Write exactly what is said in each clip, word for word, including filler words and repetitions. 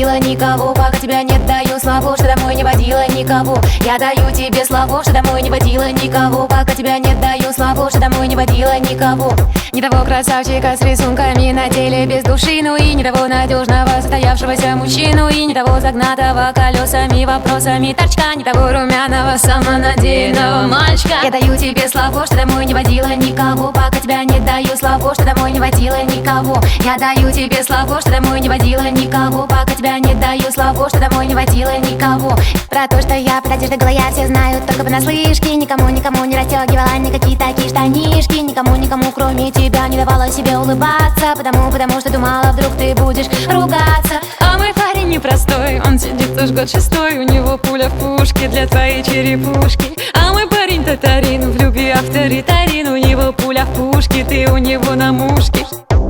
водила никого. Пока тебя нет, даю слово, что домой не водила никого. Я даю тебе слово, что домой не водила никого. Пока тебя нет, даю слово, что домой не водила никого. Не того красавчика с рисунками на теле без души, ну и не того надежного состоявшегося мужчину, и не того загнатого колесами, вопросами торчка, не того румяного самонадеянного мальчика. Я даю тебе слово, что домой не водила никого. Пока тебя нет, даю слово, что домой не водила никого. Я даю тебе слово, что домой не водила никого. Пока тебя нет, даю слово, что домой не водила никого. Про то, что я под одеждой голая, все знают только понаслышке. Никому, никому не расстегивала никакие такие штанишки. Никому, никому, кроме тебя, не давала себе улыбаться. Потому, потому что думала, вдруг ты будешь ругаться. А мой парень непростой, он сидит уж год шестой. У него пуля в пушке для твоей черепушки. А мой парень татарин, в любви авторитарин. У него пуля в пушке, ты у него на мушке.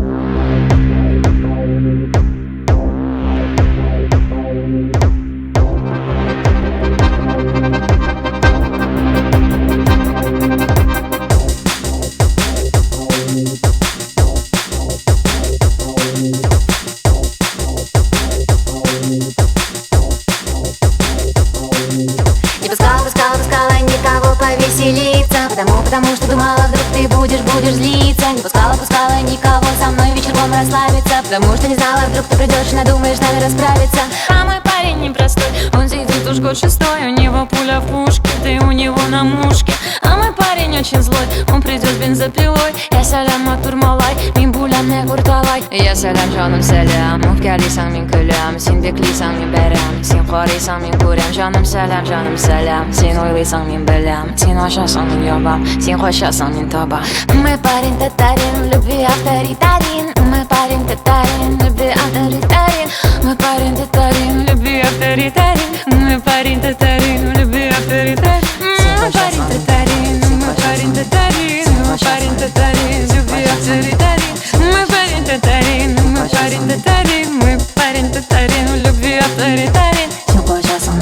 Не пускала, пускала, пускала никого повеселиться. Потому, потому что думала, вдруг ты будешь, будешь злиться. Не пускала, пускала никого со мной вечерком расслабиться. Потому что не знала, вдруг ты придешь и надумаешь надо расправиться. А мой парень непростой, он сидит уж год шестой. У него пуля в пушке, ты у него на мушке. А мой парень очень злой, он придет с бензопилой. Я салям атурмалай, мин булям не курталай. Я салям жаным салям, мухкалисаң мен көлем. Сен беклисаң мен бәрем, сен қарисаң мен көрем. Жаным салям, жаным салям, сен ойлайсаң мен білем. Сен ашасаң мен ябам, сен қашасаң мен табам. Мой парень татарин, в любви авторитарин. Мой парень татарин, в любви авторитарин. Мой парень татарин, в любви авторитарин. Мой парень татарин, в любви авторитарин. Мой парень татарин, мой парень татарин. Мой парень татарин, в любви авторитарин. Мой парень татарин, мой парень татарин. Мой парень татарин, в любви авторитарин. Сен қашасаң